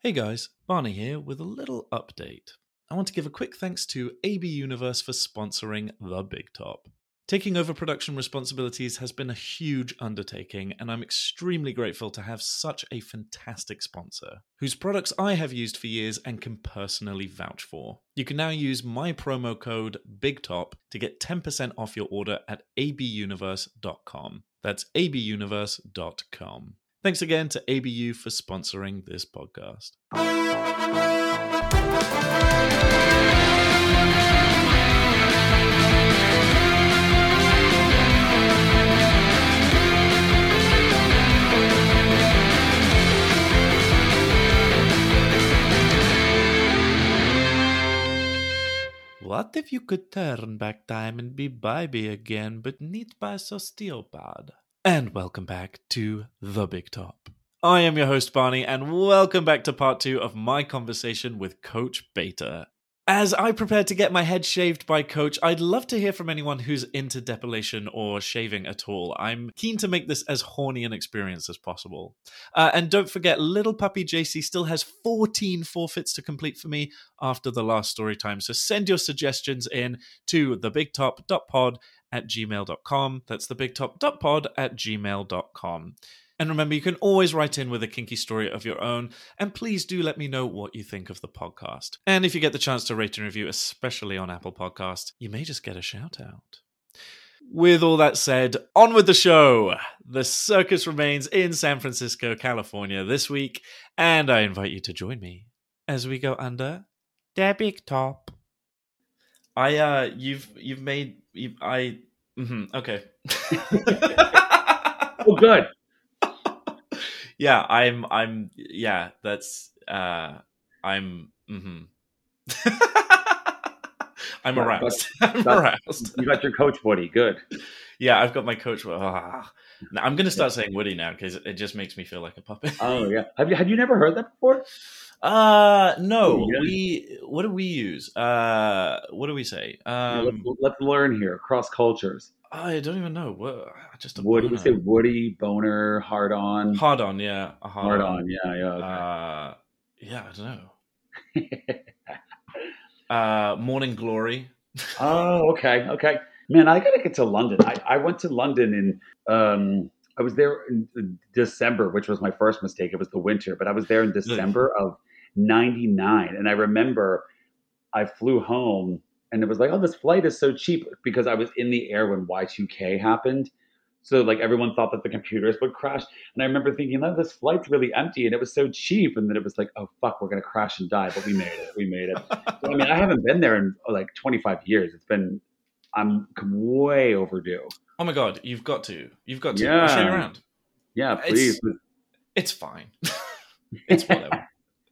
Hey guys, Barney here with a little update. I want to give a quick thanks to AB Universe for sponsoring The Big Top. Taking over production responsibilities has been a huge undertaking, and I'm extremely grateful to have such a fantastic sponsor, whose products I have used for years and can personally vouch for. You can now use my promo code BIGTOP to get 10% off your order at abuniverse.com. That's abuniverse.com. Thanks again to ABU for sponsoring this podcast. What if you could turn back time and be Barbie again, but not by osteopod? And welcome back to The Big Top. I am your host, Barney, and welcome back to part 2 of my conversation with Coach Beta. As I prepare to get my head shaved by Coach, I'd love to hear from anyone who's into depilation or shaving at all. I'm keen to make this as horny an experience as possible. And don't forget, little puppy JC still has 14 forfeits to complete for me after the last story time. So send your suggestions in to thebigtop.pod@gmail.com. That's thebigtop.pod@gmail.com. And remember, you can always write in with a kinky story of your own, and please do let me know what you think of the podcast. And if you get the chance to rate and review, especially on Apple Podcasts, you may just get a shout out. With all that said, on with the show! The circus remains in San Francisco, California this week, and I invite you to join me as we go under the big top. Okay. Oh, good. Yeah, I'm aroused. I'm aroused. You got your Coach Woody. Good. Yeah, I've got my Coach. Now, I'm going to start saying Woody now because it just makes me feel like a puppet. Oh, yeah. Have you never heard that before? No. Oh, yeah. What do we use? What do we say? Let's learn here. Cross cultures. I don't even know. What? Just a Woody. boner. We say Woody, boner, hard on. Hard on, yeah. A Hard on, yeah. Okay. Yeah, I don't know. Morning Glory. Oh, okay. Man, I gotta get to London. I went to London in I was there in December, which was my first mistake. It was the winter, but I was there in December of '99, and I remember I flew home. And it was like, oh, this flight is so cheap because I was in the air when Y2K happened. So like everyone thought that the computers would crash. And I remember thinking, oh, this flight's really empty and it was so cheap. And then it was like, oh, fuck, we're going to crash and die. But we made it. So, I mean, I haven't been there in like 25 years. I'm way overdue. Oh my God, you've got to. Yeah. I'll show you around. Yeah, please. It's fine. It's whatever.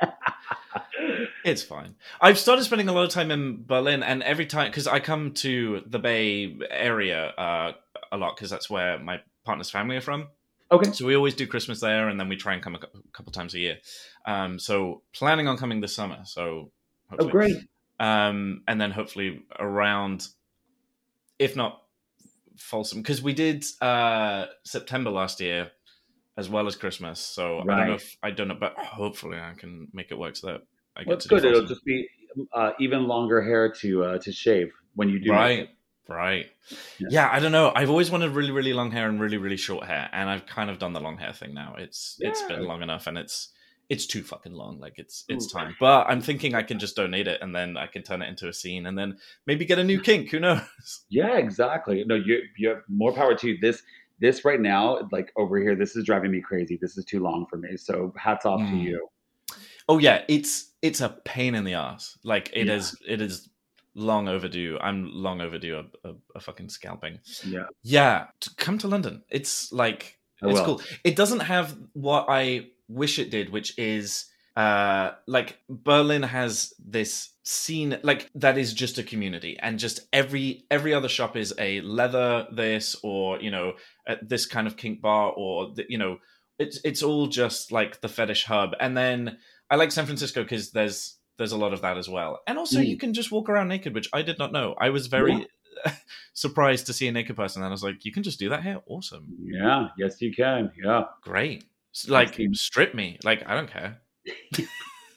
It's fine. I've started spending a lot of time in Berlin, and every time, because I come to the Bay Area a lot, because that's where my partner's family are from. Okay. So we always do Christmas there, and then we try and come a couple times a year. So planning on coming this summer. So hopefully. Oh, great. And then hopefully around, if not Folsom, because we did September last year as well as Christmas. So Right. I don't know, but hopefully I can make it work so that I get That's to do good. It'll Folsom. just be even longer hair to shave when you do. Right. Yeah. I don't know. I've always wanted really, really long hair and really, really short hair, and I've kind of done the long hair thing now. It's been long enough, and it's too fucking long. Like it's time. But I'm thinking I can just donate it, and then I can turn it into a scene, and then maybe get a new kink. Who knows? Yeah, exactly. No, you have more power to you. This right now, like over here, this is driving me crazy. This is too long for me. So hats off to you. Oh yeah, it's a pain in the ass. Like it is long overdue. I'm long overdue a fucking scalping. Yeah. Come to London. It's like it's cool. It doesn't have what I wish it did, which is like Berlin has this scene like that is just a community, and just every other shop is a leather this, or this kind of kink bar, or it's all just like the fetish hub. And then I like San Francisco because there's a lot of that as well. And also you can just walk around naked, which I did not know. I was very surprised to see a naked person, and I was like, you can just do that here? Awesome. Yeah, yes you can. Yeah. Great. Like strip me. Like I don't care.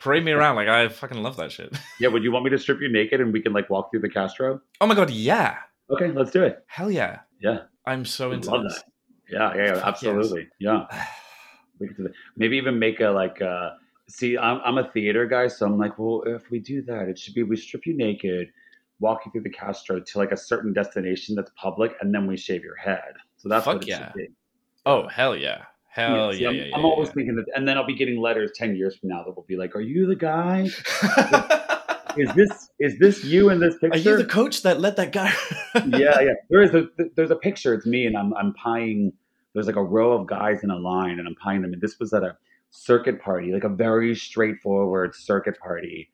parade me around. Like, I fucking love that shit. Yeah, would you want me to strip you naked and we can like walk through the Castro? Oh my god, yeah. Okay, let's do it. Hell yeah. Yeah. I'm so into love this. That. Yeah, absolutely. Yes. Yeah. Maybe even make a like see, I'm a theater guy, so I'm like, well, if we do that, it should be we strip you naked, walk you through the Castro to like a certain destination that's public, and then we shave your head. So that's what it should be. Oh, hell yeah. Hell yeah. I'm always thinking that, and then I'll be getting letters 10 years from now that will be like, are you the guy? Is this you in this picture? Are you the coach that let that guy? Yeah. There's a picture. It's me, and I'm pieing. There's like a row of guys in a line, and I'm pieing them. And this was at a circuit party, like a very straightforward circuit party.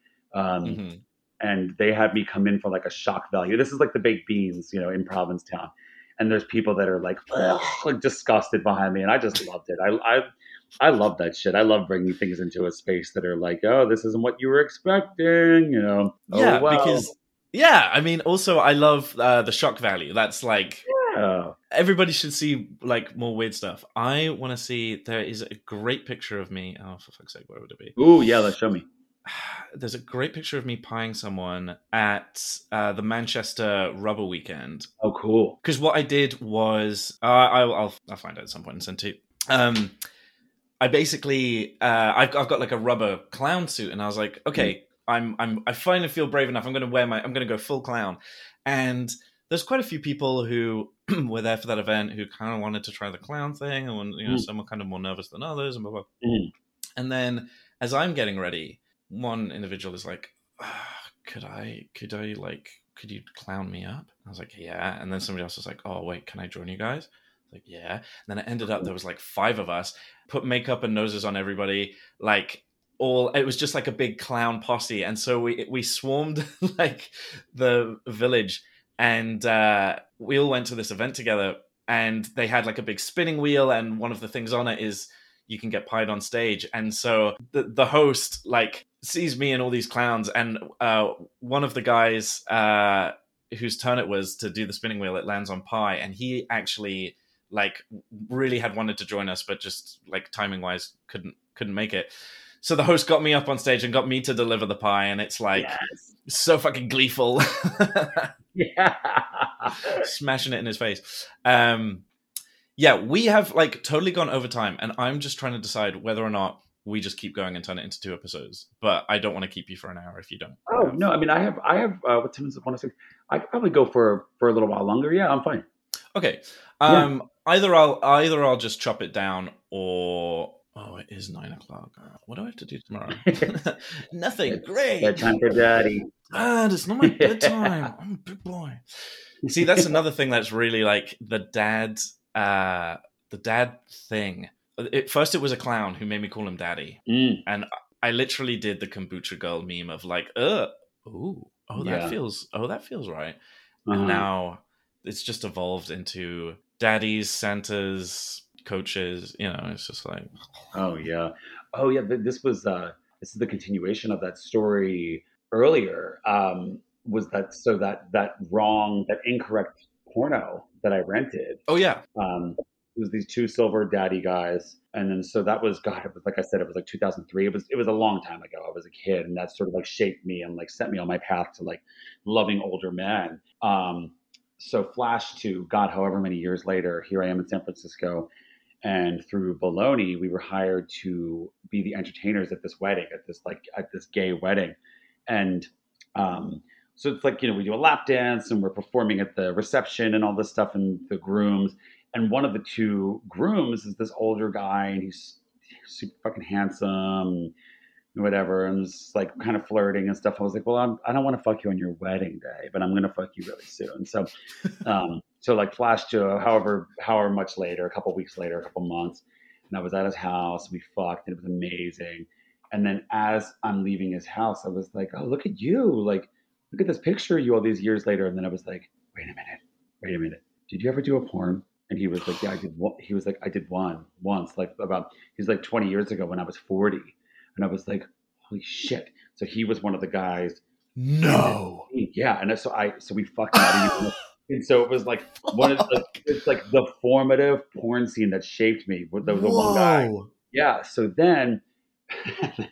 And they had me come in for like a shock value. This is like the baked beans, in Provincetown. And there's people that are like disgusted behind me, and I just loved it. I love that shit. I love bringing things into a space that are like, oh, this isn't what you were expecting, Yeah, oh, wow. Because I mean, also I love the shock value. That's like, everybody should see like more weird stuff. I want to see. There is a great picture of me. Oh, for fuck's sake, where would it be? Ooh, yeah, let's show me. There's a great picture of me pieing someone at the Manchester Rubber Weekend. Oh, cool. Because what I did was, I'll find out at some point and send to you. I basically, I've got like a rubber clown suit, and I was like, okay, I finally feel brave enough. I'm going to go full clown. And there's quite a few people who were there for that event who kind of wanted to try the clown thing, and some were kind of more nervous than others, and blah blah. And then as I'm getting ready, one individual is like, could you clown me up? I was like, yeah. And then somebody else was like, oh wait, can I join you guys? Like, yeah. And then it ended up there was like 5 of us, put makeup and noses on everybody, like it was just like a big clown posse. And so we swarmed like the village, and we all went to this event together, and they had like a big spinning wheel, and one of the things on it is you can get pied on stage. And so the host like sees me and all these clowns, and one of the guys whose turn it was to do the spinning wheel, it lands on pie, and he actually like really had wanted to join us, but just like timing wise couldn't make it. So the host got me up on stage and got me to deliver the pie, and it's like so fucking gleeful. Yeah. Smashing it in his face. We have like totally gone over time, and I'm just trying to decide whether or not we just keep going and turn it into 2 episodes. But I don't want to keep you for an hour if you don't. Oh no, I mean I have what time is it? 1:06. I could probably go for a little while longer. Yeah, I'm fine. Okay. Either I'll just chop it down, or it is 9:00. What do I have to do tomorrow? Nothing. Great. Bedtime for daddy. It's not my bedtime. I'm a big boy. See, that's another thing that's really like the dad thing. First, it was a clown who made me call him daddy, and I literally did the kombucha girl meme of like, that feels right, and now it's just evolved into daddies, Santas, coaches. It's just like, oh yeah. This is the continuation of that story earlier. Was that incorrect porno that I rented? Oh yeah. It was these 2 silver daddy guys, and then so that was it was like I said, it was like 2003. It was a long time ago. I was a kid, and that sort of like shaped me and like set me on my path to like loving older men. So flash to God, however many years later, here I am in San Francisco, and through Baloney, we were hired to be the entertainers at this wedding, at this gay wedding, and so it's like we do a lap dance, and we're performing at the reception and all this stuff, and the grooms. And one of the 2 grooms is this older guy, and he's super fucking handsome, and whatever, and just like kind of flirting and stuff. I was like, well, I don't want to fuck you on your wedding day, but I'm gonna fuck you really soon. So, so like flash to however much later, a couple weeks later, a couple months, and I was at his house. We fucked, and it was amazing. And then as I'm leaving his house, I was like, oh, look at you, like look at this picture of you all these years later. And then I was like, wait a minute, did you ever do a porn? And he was like, yeah, I did. He was like, I did one once, like he's like 20 years ago when I was 40. And I was like, holy shit. So he was one of the guys. No. Yeah. And so we fucked out. And so it was like it's like the formative porn scene that shaped me. There was the one guy. Yeah. So then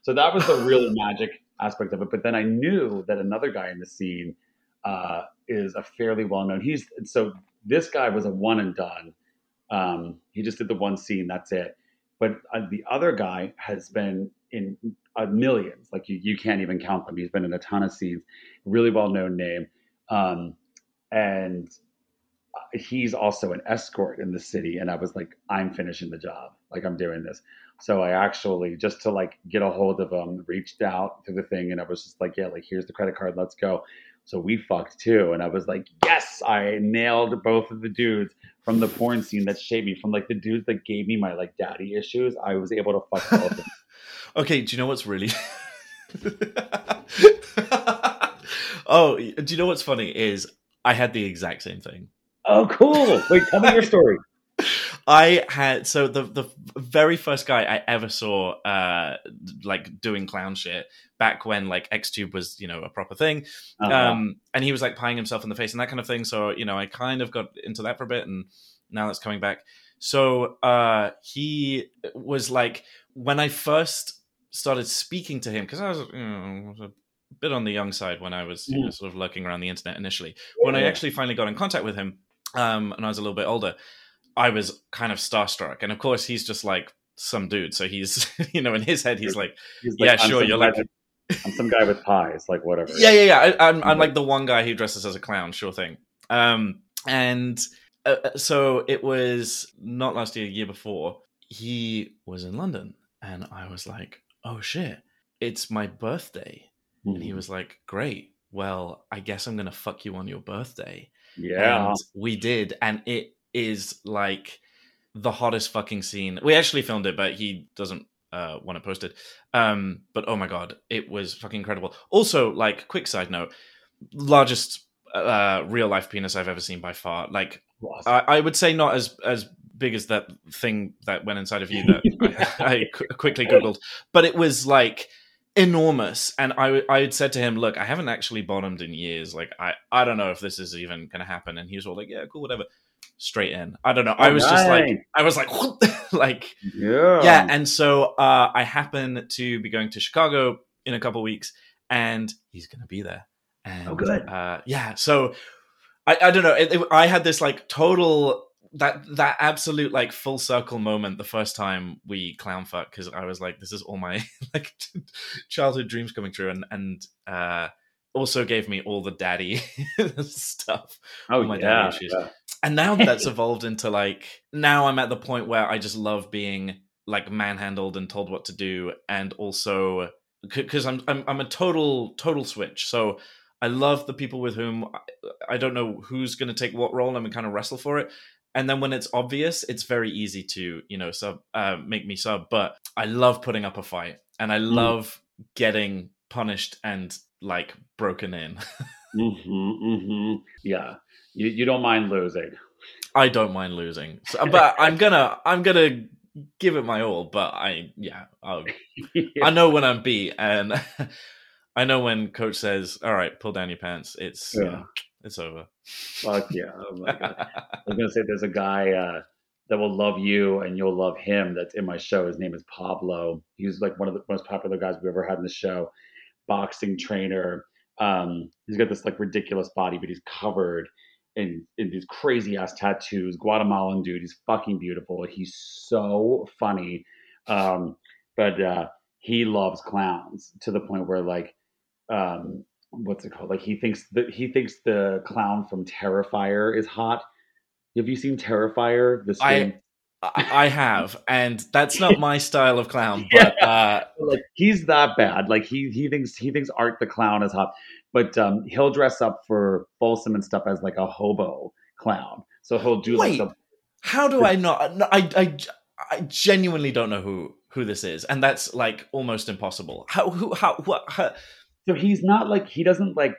So that was the really magic aspect of it. But then I knew that another guy in the scene is a fairly well-known. So this guy was a one and done. He just did the one scene, that's it. But the other guy has been in millions. Like you can't even count them. He's been in a ton of scenes. Really well-known name, and he's also an escort in the city. And I was like, I'm finishing the job. Like I'm doing this. So I actually, just to like get a hold of him, reached out to the thing, and I was just like, yeah, like here's the credit card, let's go. So we fucked too, and I was like, yes, I nailed both of the dudes from the porn scene that shaped me, from like the dudes that gave me my like daddy issues. I was able to fuck both of them. Okay, do you know what's really? Oh, do you know what's funny is I had the exact same thing. Oh, cool! Wait, tell me your story. I had the very first guy I ever saw like doing clown shit back when like XTube was, you know, a proper thing. And he was like pieing himself in the face and that kind of thing. So, you know, I kind of got into that for a bit, and now that's coming back. So he was like, when I first started speaking to him, because I was a bit on the young side when I was you know, sort of lurking around the internet initially. When I actually finally got in contact with him, and I was a little bit older, I was kind of starstruck. And of course, he's just like some dude. So he's, you know, in his head, he's like, yeah, sure, you're like... I'm some guy with pies, like whatever. Yeah. I'm like the one guy who dresses as a clown, sure thing. So it was not last year, year before, he was in London. And I was like, oh shit, it's my birthday. Mm-hmm. And he was like, great. Well, I guess I'm going to fuck you on your birthday. Yeah. And we did. And it is like the hottest fucking scene. We actually filmed it, but he doesn't want it posted. But oh my God, it was fucking incredible. Also, like, quick side note, largest real life penis I've ever seen by far. Like, awesome. I would say not as big as that thing that went inside of you that I quickly Googled, but it was like enormous. And I had said to him, look, I haven't actually bottomed in years. Like, I don't know if this is even going to happen. And he was all like, yeah, cool, whatever. Straight in. I don't know. I was just like, what? Like, yeah. And so I happen to be going to Chicago in a couple of weeks, and he's going to be there. And, good. Yeah. So I don't know. I had this like total, that absolute like full circle moment the first time we clown fuck, because I was like, this is all my like childhood dreams coming true, and also gave me all the daddy stuff. Oh, all my daddy issues. Yeah. And now that's evolved into like, now I'm at the point where I just love being like manhandled and told what to do, and also because I'm a total switch. So I love the people with whom I don't know who's going to take what role, and we kind of wrestle for it. And then when it's obvious, it's very easy to, you know, make me sub. But I love putting up a fight, and I love getting punished and like broken in. Yeah. You don't mind losing. I don't mind losing, but I'm gonna give it my all. But I know when I'm beat, and I know when coach says, "All right, pull down your pants." It's over. Fuck yeah! Oh my God. I was gonna say there's a guy that will love you and you'll love him. That's in my show. His name is Pablo. He's like one of the most popular guys we've ever had in the show. Boxing trainer. He's got this like ridiculous body, but he's covered in these crazy ass tattoos. Guatemalan dude. He's fucking beautiful. He's so funny. But he loves clowns to the point where like, what's it called? Like he thinks the clown from Terrifier is hot. Have you seen Terrifier? I have, and that's not my style of clown. But like he's that bad. Like he thinks Art the clown is hot, but he'll dress up for Folsom and stuff as like a hobo clown. So he'll do like the. How do I not? No, I genuinely don't know who this is, and that's like almost impossible. How? So he's not like he doesn't like.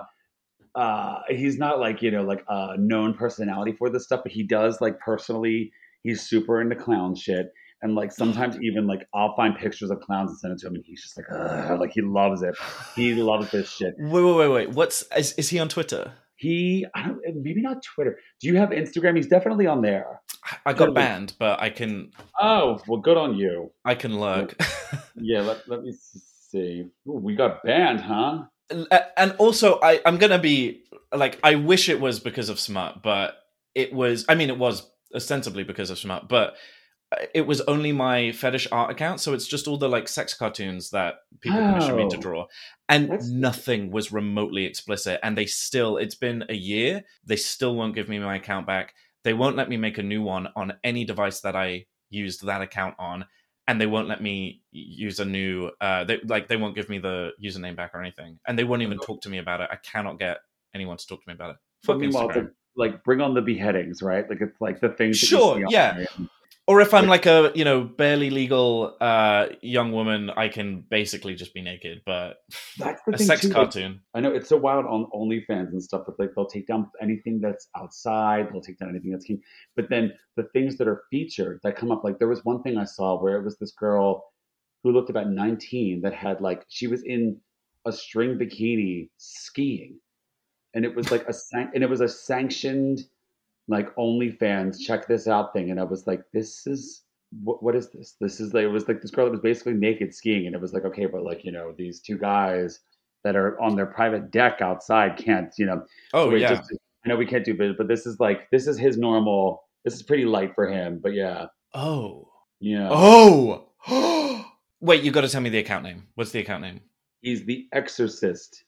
He's not like, you know, like a known personality for this stuff, but he does like personally. He's super into clown shit. And like sometimes even like I'll find pictures of clowns and send it to him, and he's just like he loves it. He loves this shit. Wait. Is he on Twitter? Maybe not Twitter. Do you have Instagram? He's definitely on there. I got banned, but I can. Oh, well, good on you. I can lurk. Yeah, let me see. Ooh, we got banned, huh? And also, I'm gonna be like, I wish it was because of smut, but it was. I mean, it was ostensibly because of smut, but it was only my fetish art account, so it's just all the like sex cartoons that people commission me to draw, and nothing was remotely explicit. And it's been a year, they still won't give me my account back. They won't let me make a new one on any device that I used that account on, and they won't let me use a new. They won't give me the username back or anything, and they won't even talk to me about it. I cannot get anyone to talk to me about it. Fuck Instagram. Like bring on the beheadings, right? Like it's like the things. Sure, yeah. Or if I'm like a, barely legal young woman, I can basically just be naked. But that's the a sex too, cartoon. Like, I know it's so wild on OnlyFans and stuff. But like they'll take down anything that's outside. They'll take down anything that's keen. But then the things that are featured that come up, like there was one thing I saw where it was this girl who looked about 19 that had like she was in a string bikini skiing, and it was like a sanctioned like OnlyFans, check this out thing. And I was like, this is what is this? This is like, it was like this girl that was basically naked skiing. And it was like, okay, but like, these two guys that are on their private deck outside can't, Oh, yeah. I know we can't do it, but this is his normal, this is pretty light for him, but yeah. Oh. Yeah. Oh. Wait, you got to tell me the account name. What's the account name? He's the Exorcist.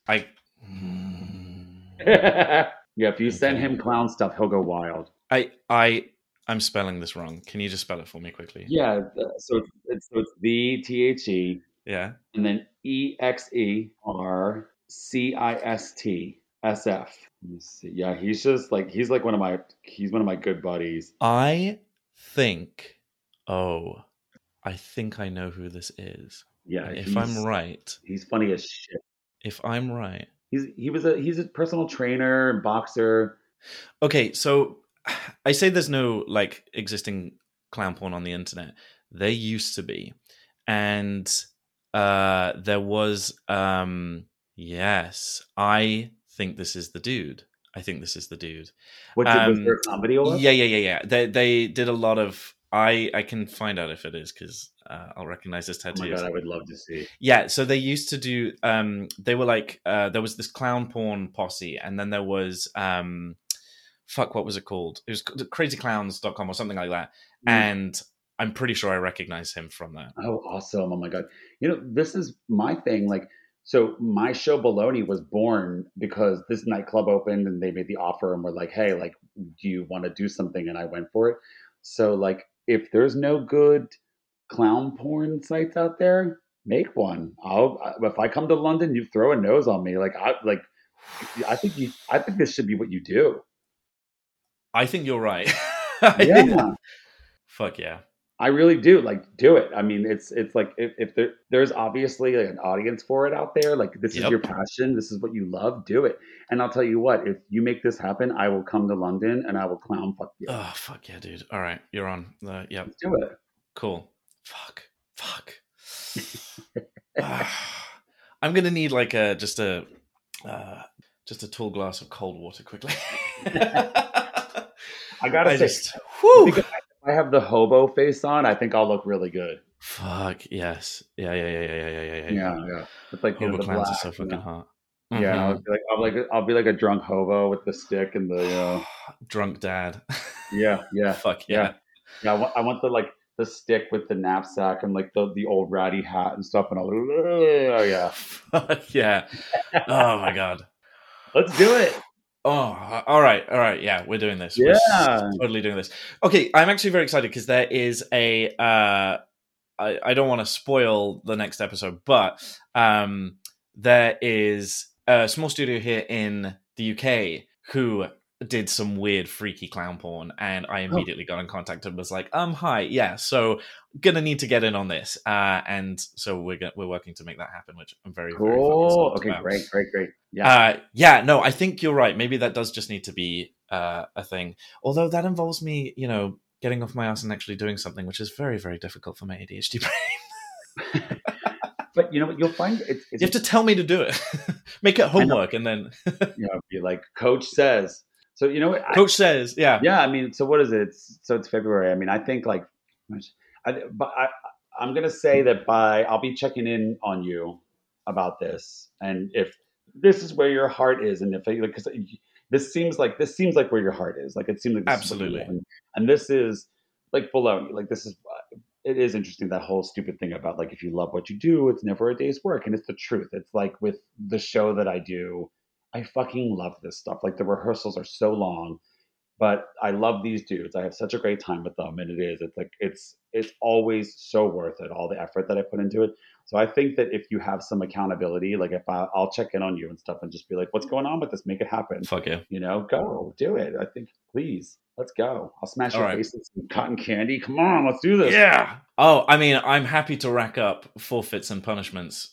Yeah, if you send him clown stuff, he'll go wild. I'm spelling this wrong. Can you just spell it for me quickly? Yeah, so it's the THE. Yeah. And then EXERCIST SF. Let me see. Yeah, he's like one of my good buddies. I think I know who this is. Yeah, if I'm right, he's funny as shit. If I'm right, he's a personal trainer and boxer. Okay, so I say there's no like existing clown porn on the internet. There used to be, and there was. Yes, I think this is the dude. What was there comedy or? Yeah. They did a lot of. I can find out if it is because I'll recognize this tattoo. Oh my god, I would love to see. Yeah, so they used to do. They were like there was this clown porn posse, and then there was what was it called? It was crazyclowns.com or something like that. And I'm pretty sure I recognize him from that. Oh, awesome! Oh my god, this is my thing. Like, so my show Baloney was born because this nightclub opened and they made the offer and were like, hey, like, do you want to do something? And I went for it. So like, if there's no good clown porn sites out there, make one. If I come to London, you throw a nose on me. I think this should be what you do. I think you're right. Yeah. Fuck yeah. I really do. Like, do it. I mean, it's like if there's obviously like an audience for it out there. Like, this is your passion. This is what you love. Do it. And I'll tell you what, if you make this happen, I will come to London and I will clown fuck you. Oh, fuck yeah, dude. All right. You're on. Yep. Let's do it. Cool. Fuck. I'm going to need like just a tall glass of cold water quickly. I gotta say, because I have the hobo face on, I think I'll look really good. Fuck yes, yeah. It's like hobo the clowns black, are so fucking hot. Mm-hmm. Yeah, I'll be like a drunk hobo with the stick and the drunk dad. Yeah. Fuck yeah. I want the stick with the knapsack and like the old ratty hat and stuff, and oh yeah. Fuck yeah. Oh my god. Let's do it. Oh, all right. Yeah, we're doing this. Yeah. We're totally doing this. Okay, I'm actually very excited because there is a. I don't want to spoil the next episode, but there is a small studio here in the UK who did some weird, freaky clown porn, and I immediately got in contact and was like, hi, yeah, so gonna need to get in on this, and so we're working to make that happen, which I'm very cool. Very okay, about. Great. Yeah. No, I think you're right. Maybe that does just need to be a thing. Although that involves me, getting off my ass and actually doing something, which is very, very difficult for my ADHD brain. But you know what you'll find? You have to tell me to do it. Make it homework, and then be like, Coach says. So you know what? Coach says, yeah. Yeah, I mean, so what is it? It's February. I mean, I think like, I'm gonna say that I'll be checking in on you about this, and if this is where your heart is, and if because this seems like where your heart is, like it seems like this Absolutely. is what you want, and this is like baloney. Like this is it is interesting, that whole stupid thing about like if you love what you do, it's never a day's work, and it's the truth. It's like with the show that I do, I fucking love this stuff. Like the rehearsals are so long, but I love these dudes. I have such a great time with them, and it's like it's always so worth it, all the effort that I put into it. So I think that if you have some accountability, like if I'll check in on you and stuff and just be like, what's going on with this? Make it happen. Fuck yeah. You know, go do it. I think, please, let's go. I'll smash All your right. face with some cotton candy. Come on, let's do this. Yeah. Oh, I mean, I'm happy to rack up forfeits and punishments.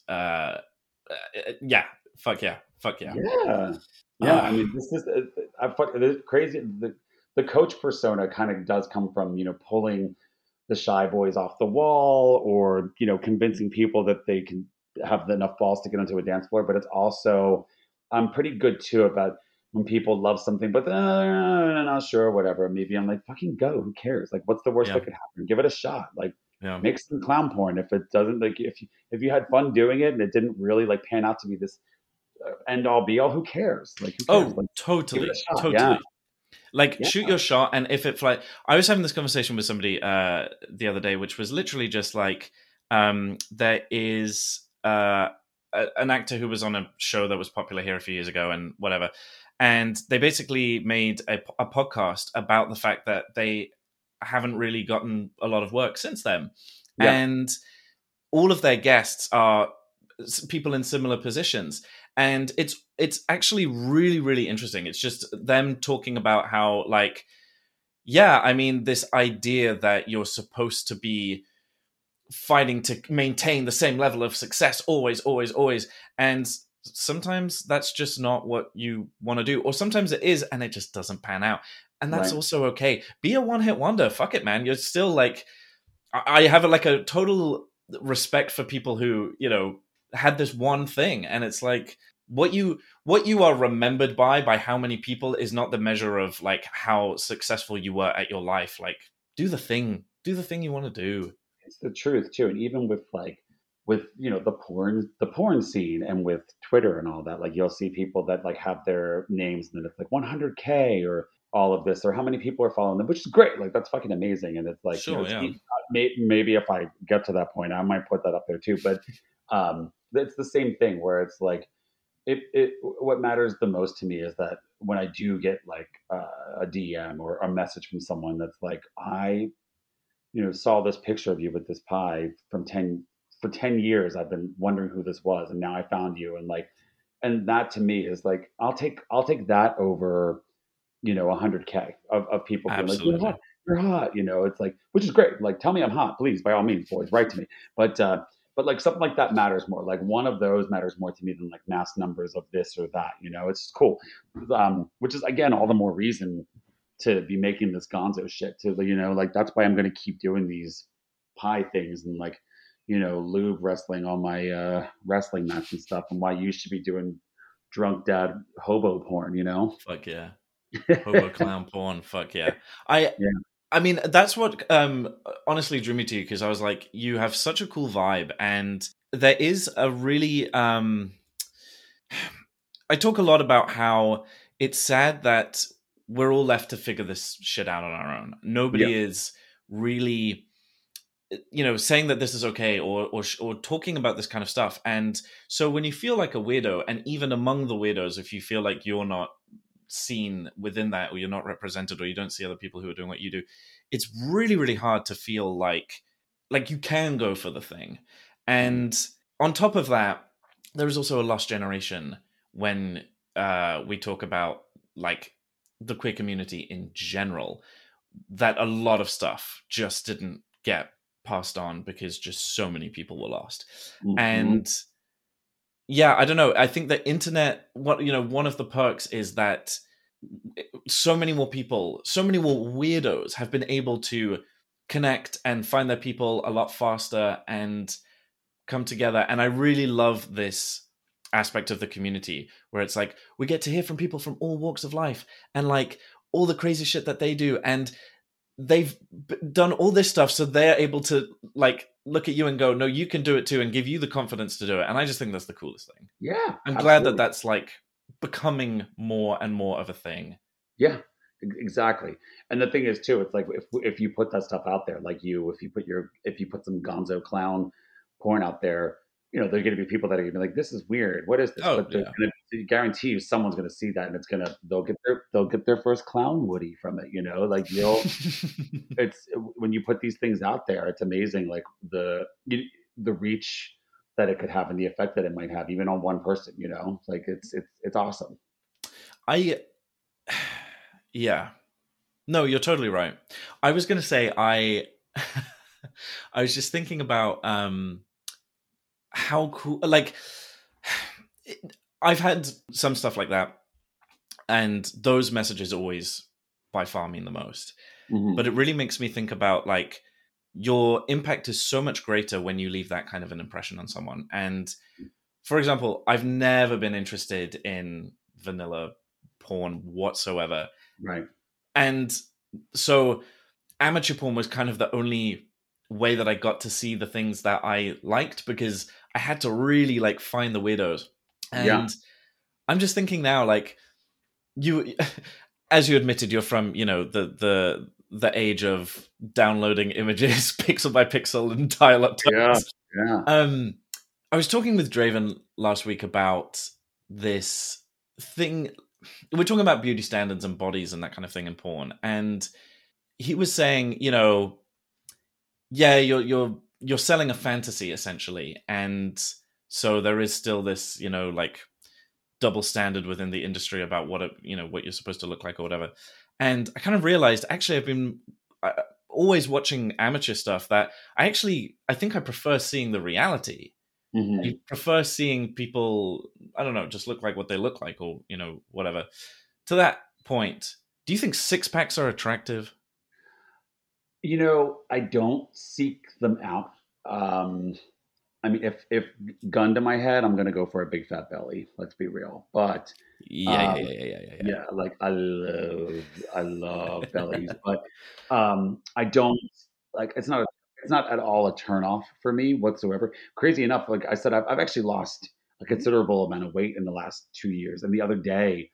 Yeah. Fuck yeah. Fuck yeah. Yeah. I mean, this is crazy. The coach persona kind of does come from, pulling the shy boys off the wall, or, convincing people that they can have enough balls to get onto a dance floor. But it's also, I'm pretty good too about when people love something, but I'm not sure, whatever. Maybe I'm like, fucking go. Who cares? Like, what's the worst that could happen? Give it a shot. Like, make some clown porn. If it doesn't, like, if you had fun doing it and it didn't really like pan out to be this end all be all, who cares? Like, who cares? Oh, totally. Yeah. Like, shoot your shot, and if it flies. I was having this conversation with somebody the other day, which was literally just like, there is an actor who was on a show that was popular here a few years ago, and whatever, and they basically made a podcast about the fact that they haven't really gotten a lot of work since then, and all of their guests are people in similar positions. And it's actually really, really interesting. It's just them talking about how, like, yeah, I mean, this idea that you're supposed to be fighting to maintain the same level of success always, always, always. And sometimes that's just not what you want to do. Or sometimes it is, and it just doesn't pan out. And that's also okay. Be a one-hit wonder. Fuck it, man. You're still like, I have a total respect for people who, had this one thing, and it's like what you are remembered by how many people is not the measure of like how successful you were at your life. Like, do the thing you want to do. It's the truth too. And even with the porn scene, and with Twitter and all that, like you'll see people that like have their names and then it's like 100K or all of this, or how many people are following them, which is great. Like that's fucking amazing. And it's like, maybe if I get to that point, I might put that up there too. But it's the same thing where it's like, what matters the most to me is that when I do get like a DM or a message from someone that's like, I, saw this picture of you with this pie for 10 years. I've been wondering who this was, and now I found you. And like, and that to me is like, I'll take that over, 100K of people being like, you're hot, it's like, which is great. Like, tell me I'm hot, please, by all means, boys, write to me. But like something like that matters more. Like one of those matters more to me than like mass numbers of this or that. It's cool. Which is again all the more reason to be making this Gonzo shit. To like that's why I'm going to keep doing these pie things and like lube wrestling on my wrestling mats and stuff, and why you should be doing drunk dad hobo porn. Fuck yeah, hobo clown porn. Fuck yeah. I mean, that's what honestly drew me to you, because I was like, you have such a cool vibe, and there is a really... I talk a lot about how it's sad that we're all left to figure this shit out on our own. Nobody is really, saying that this is okay or talking about this kind of stuff. And so when you feel like a weirdo, and even among the weirdos, if you feel like you're not seen within that, or you're not represented, or you don't see other people who are doing what you do, it's really, really hard to feel like you can go for the thing. And on top of that, there is also a lost generation when we talk about like the queer community in general, that a lot of stuff just didn't get passed on because just so many people were lost. And yeah, I don't know. I think the internet, one of the perks is that so many more people, so many more weirdos have been able to connect and find their people a lot faster and come together. And I really love this aspect of the community where it's like we get to hear from people from all walks of life and like all the crazy shit that they do, and they've done all this stuff, so they're able to like look at you and go, no, you can do it too, and give you the confidence to do it. And I just think that's the coolest thing. Yeah, I'm glad that that's like becoming more and more of a thing. Yeah, exactly. And the thing is too, it's like if you put that stuff out there, like if you put some gonzo clown porn out there, you know, there are going to be people that are going to be like, this is weird. What is this? But yeah. I guarantee you someone's going to see that, and they'll get their first clown Woody from it, you know, like it's when you put these things out there, it's amazing. Like the reach that it could have and the effect that it might have even on one person, you know, like it's awesome. Yeah. No, you're totally right. I was going to say, I was just thinking about how cool, like, I've had some stuff like that, and those messages always by far mean the most. Mm-hmm. But it really makes me think about, like, your impact is so much greater when you leave that kind of an impression on someone. And for example, I've never been interested in vanilla porn whatsoever. Right. And so amateur porn was kind of the only way that I got to see the things that I liked, because I had to really like find the weirdos. And I'm just thinking now, like, you, as you admitted, you're from, you know, the age of downloading images pixel by pixel and dial-up tones. Yeah. I was talking with Draven last week about this thing. We're talking about beauty standards and bodies and that kind of thing in porn, and he was saying, you know, yeah, you're selling a fantasy essentially, and so there is still this, you know, like double standard within the industry about what you're supposed to look like or whatever. And I kind of realized, actually, I've been always watching amateur stuff that I think I prefer seeing the reality. Mm-hmm. I prefer seeing people, I don't know, just look like what they look like, or, you know, whatever. To that point, do you think six packs are attractive? You know, I don't seek them out. I mean, if gun to my head, I'm going to go for a big fat belly. Let's be real. But yeah. Like I love bellies, but I don't like. It's not at all a turn off for me whatsoever. Crazy enough, like I said, I've actually lost a considerable amount of weight in the last 2 years. And the other day,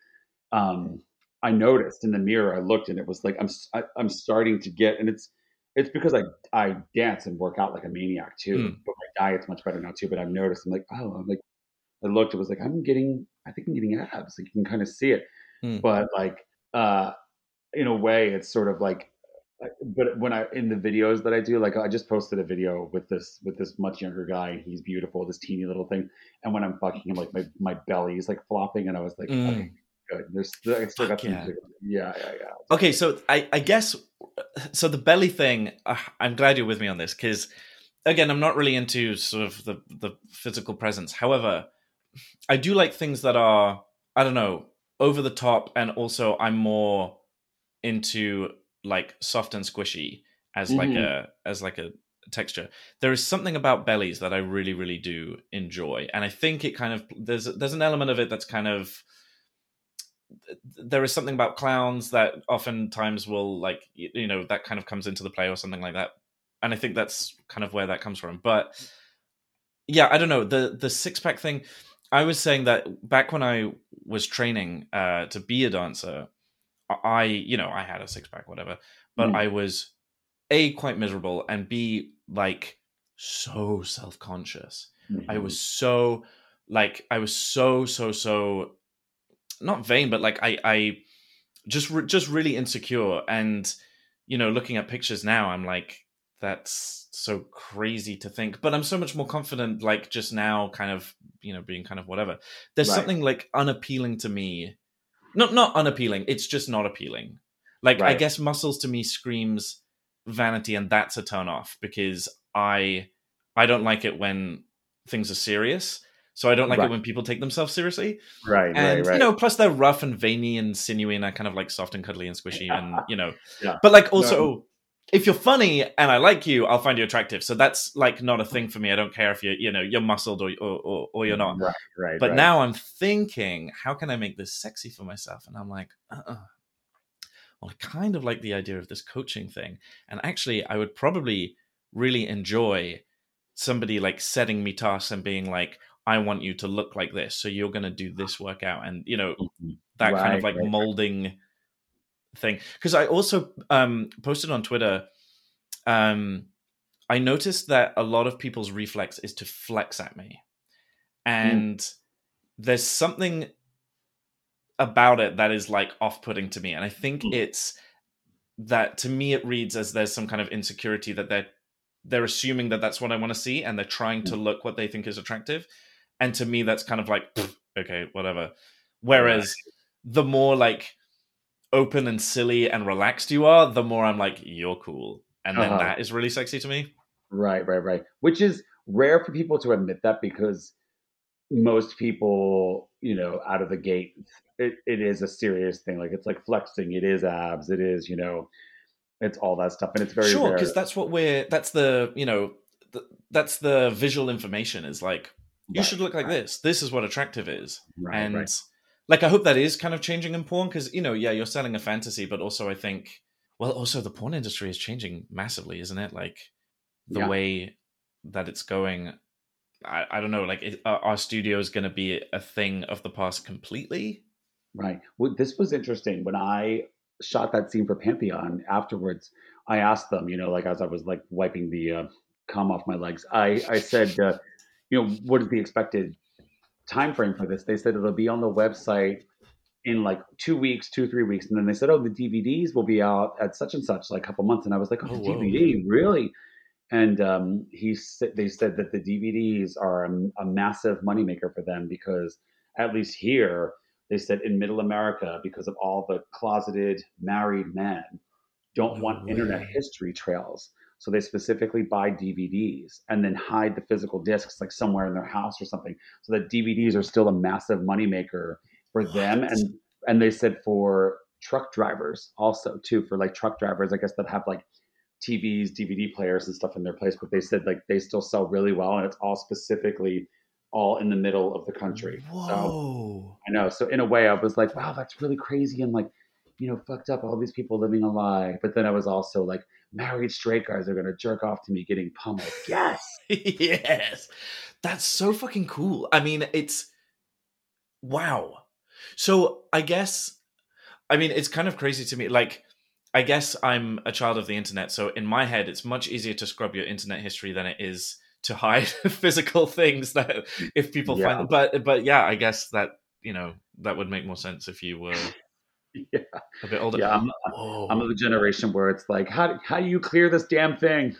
I noticed in the mirror, I looked, and it was like I'm starting to get, and it's because I dance and work out like a maniac too. But my diet's much better now too. But I've noticed, I'm like, I looked, it was like, I think I'm getting abs. Like you can kind of see it. But like, in a way, it's sort of like, but when in the videos that I do, like I just posted a video with this much younger guy. He's beautiful, this teeny little thing. And when I'm fucking him, like my belly is like flopping, and I was like, okay, good. I still got some. Yeah. Okay, so I guess, so the belly thing, I'm glad you're with me on this, because again, I'm not really into sort of the physical presence. However, I do like things that are, I don't know, over the top, and also I'm more into like soft and squishy as like a texture. There is something about bellies that I really, really do enjoy, and I think it kind of, there's an element of it that's kind of, there is something about clowns that oftentimes will, like, you know, that kind of comes into the play or something like that, and I think that's kind of where that comes from. But yeah, I don't know, the six pack thing. I was saying that back when I was training to be a dancer, I had a six pack, whatever, but I was A, quite miserable, and B, like so self-conscious. I was so not vain, but like I just really insecure. And, you know, looking at pictures now, I'm like, that's so crazy to think, but I'm so much more confident, like just now, kind of, you know, being kind of whatever. There's something like unappealing to me. Not unappealing. It's just not appealing. Like, I guess muscles to me screams vanity, and that's a turn off, because I don't like it when things are serious. So I don't like it when people take themselves seriously. And, you know, plus they're rough and veiny and sinewy, and I kind of like soft and cuddly and squishy and, you know, but like also if you're funny and I like you, I'll find you attractive. So that's like not a thing for me. I don't care if you're muscled or you're not. But now I'm thinking, how can I make this sexy for myself? And I'm like, well, I kind of like the idea of this coaching thing. And actually, I would probably really enjoy somebody like setting me tasks and being like, I want you to look like this. So you're going to do this workout. And, that kind of like molding thing. Because I also posted on Twitter, I noticed that a lot of people's reflex is to flex at me. And there's something about it that is like off-putting to me. And I think it's that, to me, it reads as there's some kind of insecurity that they're assuming that that's what I want to see. And they're trying to look what they think is attractive. And to me, that's kind of like, okay, whatever. Whereas the more like open and silly and relaxed you are, the more I'm like, you're cool. And then that is really sexy to me. Right. Which is rare for people to admit that, because most people, out of the gate, it is a serious thing. Like, it's like flexing, it is abs, it is, it's all that stuff. And it's very sure, because that's that's the visual information is like, you should look like this. This is what attractive is. Like, I hope that is kind of changing in porn, because, you're selling a fantasy, but also I think, also the porn industry is changing massively, isn't it? Like, the way that it's going, I don't know, like, our studio is going to be a thing of the past completely. Right. Well, this was interesting. When I shot that scene for Pantheon, afterwards, I asked them, like, as I was like wiping the cum off my legs, I said, what is the expected time frame for this? They said it'll be on the website in like 2 weeks, 3 weeks. And then they said, the DVDs will be out at such and such, like a couple months. And I was like, the DVD, really? And they said that the DVDs are a massive moneymaker for them, because at least here, they said in middle America, because of all the closeted married men don't want internet history trails. So they specifically buy DVDs and then hide the physical discs like somewhere in their house or something. So that DVDs are still a massive moneymaker for them. And they said for truck drivers also too, for like truck drivers, I guess, that have like TVs, DVD players and stuff in their place. But they said like they still sell really well, and it's all specifically all in the middle of the country. Whoa. So I know. So in a way I was like, wow, that's really crazy. And like, fucked up, all these people living a lie. But then I was also like, married straight guys are going to jerk off to me getting pummeled. Yes. Yes. That's so fucking cool. I mean, it's wow. So it's kind of crazy to me. Like, I guess I'm a child of the internet. So in my head, it's much easier to scrub your internet history than it is to hide physical things that if people find them. But yeah, I guess that, that would make more sense if you were a bit older. Yeah, I'm of the generation where it's like, how do you clear this damn thing?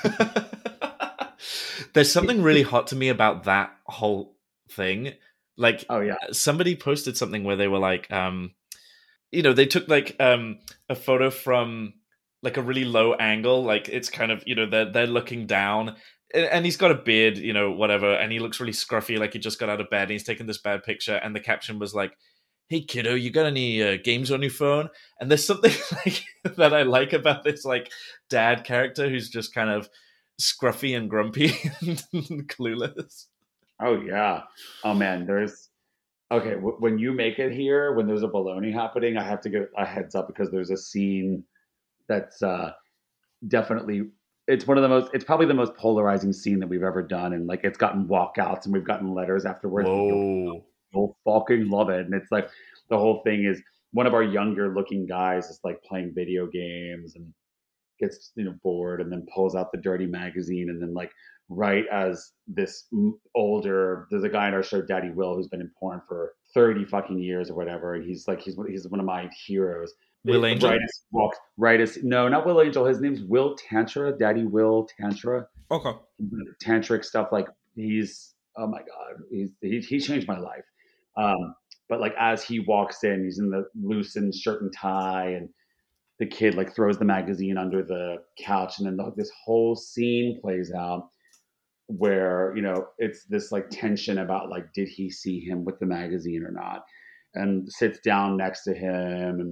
There's something really hot to me about that whole thing. Like, somebody posted something where they were like, they took like a photo from like a really low angle, like it's kind of, they're looking down, and he's got a beard, whatever, and he looks really scruffy, like he just got out of bed, and he's taking this bad picture, and the caption was like, hey kiddo, you got any games on your phone? And there's something like that I like about this like dad character who's just kind of scruffy and grumpy and clueless. Oh yeah. Oh man, okay, when you make it here, when there's a baloney happening, I have to give a heads up, because there's a scene that's definitely, it's probably the most polarizing scene that we've ever done. And like, it's gotten walkouts and we've gotten letters afterwards. You'll fucking love it. And it's like, the whole thing is, one of our younger looking guys is like playing video games and gets, bored, and then pulls out the dirty magazine. And then like, right as this there's a guy in our show, Daddy Will, who's been in porn for 30 fucking years or whatever. And he's one of my heroes. Will Angel? No, not Will Angel. His name's Will Tantra, Daddy Will Tantra. Okay. Tantric stuff. Like, he's, oh my God, he changed my life. But like, as he walks in, he's in the loosened shirt and tie, and the kid like throws the magazine under the couch, and then this whole scene plays out where, it's this like tension about like, did he see him with the magazine or not, and sits down next to him, and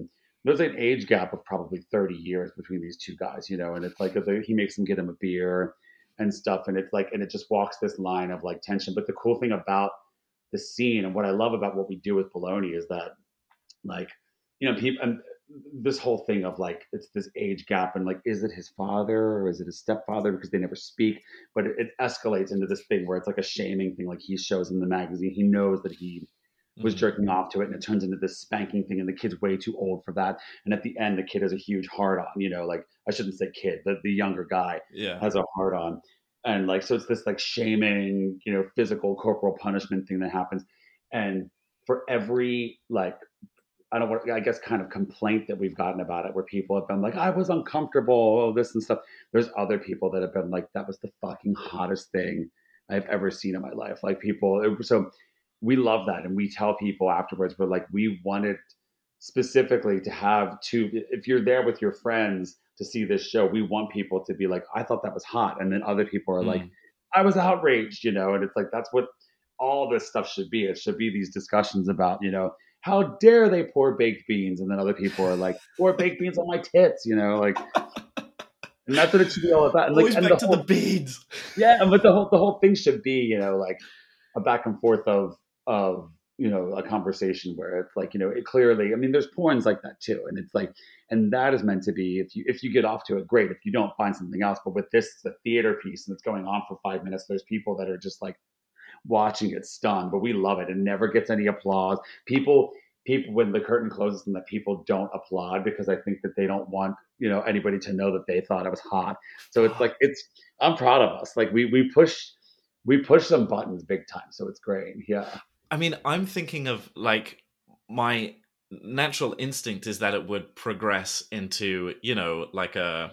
there's an age gap of probably 30 years between these two guys, you know, and it's like he makes him get him a beer and stuff, and it's like, and it just walks this line of like tension. But the cool thing about the scene and what I love about what we do with Bologna is that, like, you know, people, and this whole thing of like, it's this age gap, and like, is it his father or is it his stepfather, because they never speak, but it escalates into this thing where it's like a shaming thing. Like, he shows in the magazine, he knows that he was jerking off to it, and it turns into this spanking thing, and the kid's way too old for that, and at the end the kid has a huge hard on, you know, like, I shouldn't say kid, the younger guy has a hard on, and like, so it's this like shaming, you know, physical corporal punishment thing that happens. And for every like, I don't want, I guess, kind of complaint that we've gotten about it, where people have been like, I was uncomfortable, oh, this and stuff. There's other people that have been like, that was the fucking hottest thing I've ever seen in my life. Like, people, so we love that. And we tell people afterwards, we're like, we wanted specifically to have two, if you're there with your friends to see this show, we want people to be like, I thought that was hot. And then other people are like, I was outraged, you know, and it's like, that's what all this stuff should be. It should be these discussions about, you know, how dare they pour baked beans? And then other people are like, pour baked beans on my tits, you know, like, and that's what it should be all about. And always like, back and to the beans. Yeah, but the whole thing should be, you know, like a back and forth of you know, a conversation where it's like, you know, it clearly, I mean, there's porns like that too, and it's like, and that is meant to be, if you get off to it, great. If you don't, find something else. But with this, it's a theater piece, and it's going on for 5 minutes. There's people that are just like watching it stunned, but we love it. It never gets any applause. People, when the curtain closes and that people don't applaud, because I think that they don't want, you know, anybody to know that they thought it was hot. So it's like, I'm proud of us. Like, we push some buttons big time. So it's great. Yeah. I mean, I'm thinking of like, my natural instinct is that it would progress into, you know, like a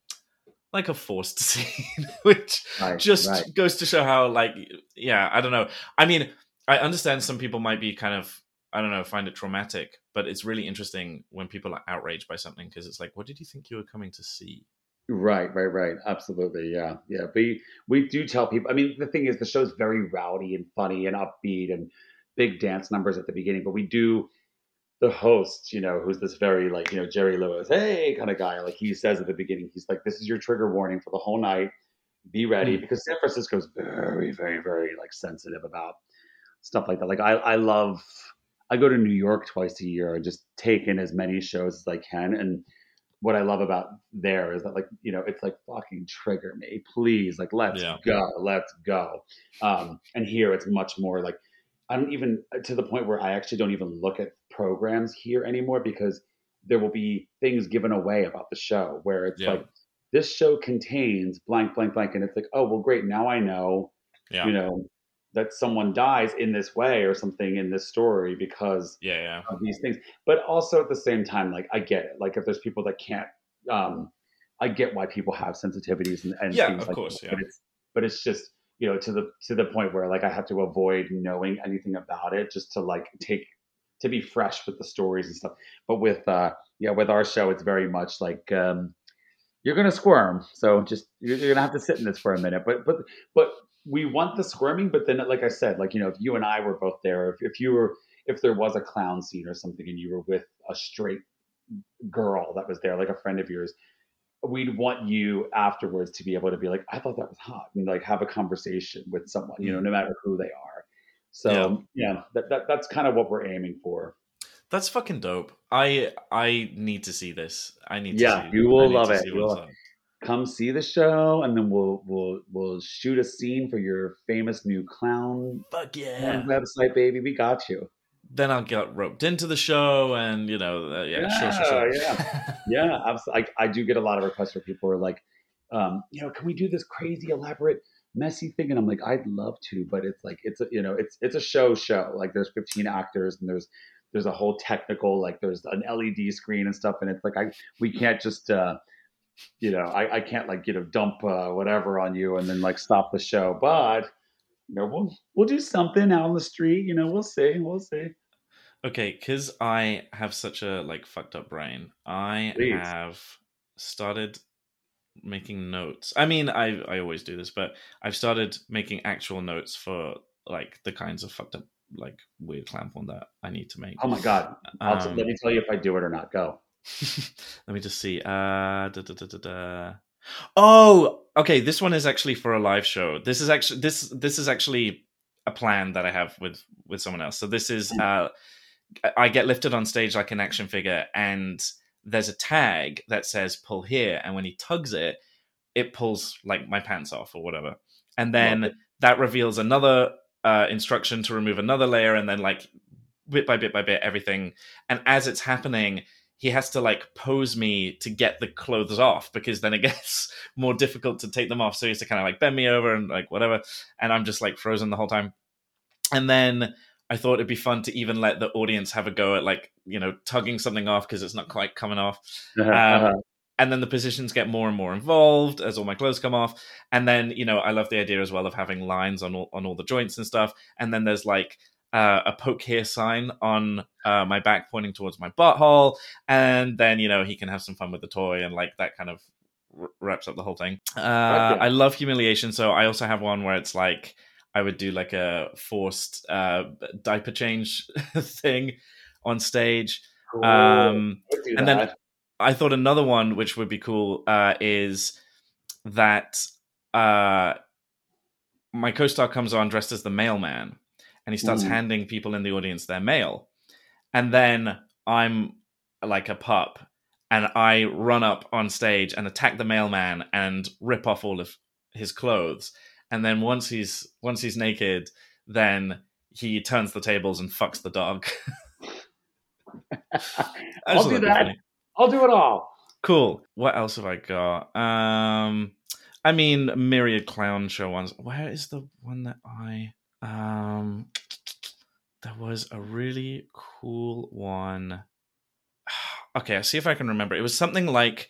forced scene, which just goes to show how, like, yeah, I don't know. I mean, I understand some people might be kind of, I don't know, find it traumatic, but it's really interesting when people are outraged by something, because it's like, what did you think you were coming to see? Right. Absolutely. Yeah. We do tell people, I mean, the thing is, the show's very rowdy and funny and upbeat and big dance numbers at the beginning, but we do, the host, you know, who's this very, like, you know, Jerry Lewis, hey, kind of guy, like, he says at the beginning, he's like, this is your trigger warning for the whole night. Be ready, because San Francisco's very, very, very like sensitive about stuff like that. Like, I go to New York twice a year and just take in as many shows as I can. And what I love about there is that, like, you know, it's like, fucking trigger me, please. Like, let's go. And here it's much more like, I don't even, to the point where I actually don't even look at programs here anymore, because there will be things given away about the show where it's like, this show contains blank, blank, blank. And it's like, oh, well, great. Now I know, you know, that someone dies in this way or something in this story because of these things. But also at the same time, like, I get it. Like, if there's people that can't, I get why people have sensitivities and things like course, that. But it's just, you know, to the point where, like, I have to avoid knowing anything about it just to, like, to be fresh with the stories and stuff. But with our show, it's very much like, you're gonna squirm, so just you're gonna have to sit in this for a minute. But we want the squirming. But then, like I said, like, you know, if you and I were both there, if there was a clown scene or something, and you were with a straight girl that was there, like a friend of yours, we'd want you afterwards to be able to be like, I thought that was hot, and like have a conversation with someone, you know, no matter who they are. So that's kind of what we're aiming for. That's fucking dope. I need to see this. I need to see. You will love it. Come see the show, and then we'll shoot a scene for your famous new clown website, baby. We got you. Then I'll get roped into the show, and you know, sure. Absolutely. I do get a lot of requests where people are like, you know, can we do this crazy, elaborate, messy thing? And I'm like, I'd love to, but it's like, it's a show. Like, there's 15 actors, and there's a whole technical, like, there's an LED screen and stuff, and it's like, we can't just you know, I can't, like, you know, dump whatever on you and then, like, stop the show. But, you know, we'll do something out on the street. You know, we'll see. Okay, because I have such a, like, fucked up brain, I have started making notes. I mean, I always do this, but I've started making actual notes for, like, the kinds of fucked up, like, weird clown porn that I need to make. Oh my God. Let me tell you if I do it or not. Go. Let me just see. Oh, okay. This one is actually for a live show. This is actually a plan that I have with someone else. So this is I get lifted on stage like an action figure, and there's a tag that says "pull here," and when he tugs it, it pulls like my pants off or whatever, and then that reveals another instruction to remove another layer, and then like bit by bit by bit everything. And as it's happening, he has to like pose me to get the clothes off, because then it gets more difficult to take them off. So he has to kind of like bend me over and like whatever, and I'm just like frozen the whole time. And then I thought it'd be fun to even let the audience have a go at like, you know, tugging something off because it's not quite coming off. And then the positions get more and more involved as all my clothes come off. And then, you know, I love the idea as well of having lines on all the joints and stuff. And then there's like a poke here sign on my back pointing towards my butthole. And then, you know, he can have some fun with the toy, and like that kind of wraps up the whole thing. I love humiliation. So I also have one where it's like, I would do like a forced diaper change thing on stage. Cool. And then I thought another one which would be cool is that my co-star comes on dressed as the mailman, and he starts handing people in the audience their mail. And then I'm like a pup, and I run up on stage and attack the mailman and rip off all of his clothes. And then once he's naked, then he turns the tables and fucks the dog. I'll do that. I'll do it all. Cool. What else have I got? I mean, myriad clown show ones. Where is the one that I... there was a really cool one. Okay, I'll see if I can remember. It was something like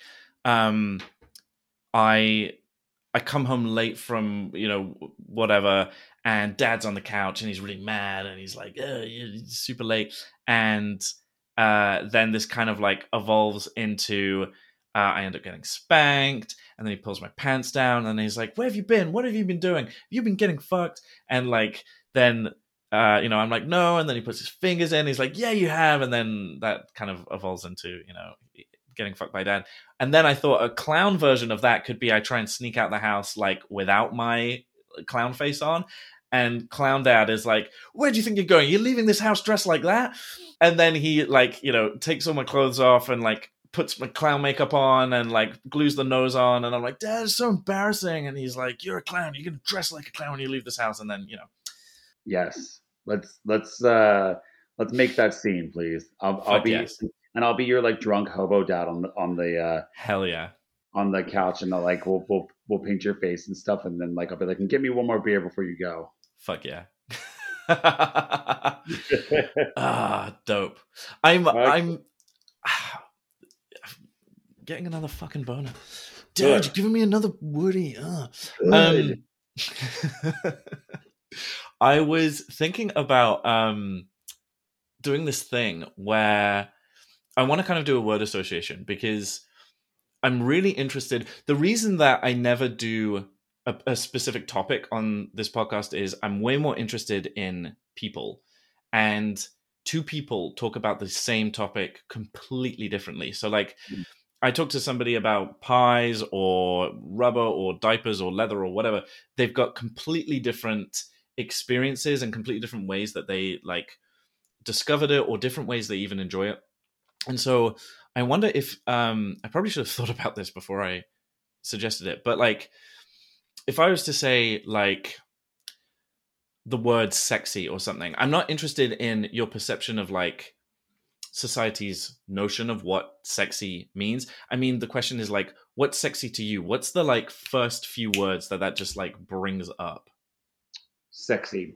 I come home late from, you know, whatever, and Dad's on the couch and he's really mad and he's like, it's super late. And then this kind of like evolves into I end up getting spanked, and then he pulls my pants down and he's like, where have you been? What have you been doing? Have you been getting fucked? And like, then, you know, I'm like, no. And then he puts his fingers in. He's like, yeah, you have. And then that kind of evolves into, you know, getting fucked by Dad. And then I thought a clown version of that could be I try and sneak out the house like without my clown face on, and Clown Dad is like, where do you think you're going? You're leaving this house dressed like that? And then he like, you know, takes all my clothes off and like puts my clown makeup on and like glues the nose on, and I'm like, Dad, it's so embarrassing. And he's like, you're a clown, you're gonna dress like a clown when you leave this house. And then, you know. Yes. Let's make that scene, please. I'll be yes. And I'll be your like drunk hobo dad on the hell yeah, on the couch, and I'll like we'll paint your face and stuff, and then like I'll be like, and give me one more beer before you go. Fuck yeah. Dope. I'm getting another fucking boner. Dad, you're giving me another Woody. I was thinking about doing this thing where I want to kind of do a word association, because I'm really interested. The reason that I never do a specific topic on this podcast is I'm way more interested in people, and two people talk about the same topic completely differently. So like I talked to somebody about pies or rubber or diapers or leather or whatever. They've got completely different experiences and completely different ways that they like discovered it, or different ways they even enjoy it. And so I wonder if I probably should have thought about this before I suggested it, but like if I was to say like the word sexy or something, I'm not interested in your perception of like society's notion of what sexy means. I mean, the question is like, what's sexy to you? What's the like first few words that just like brings up? Sexy.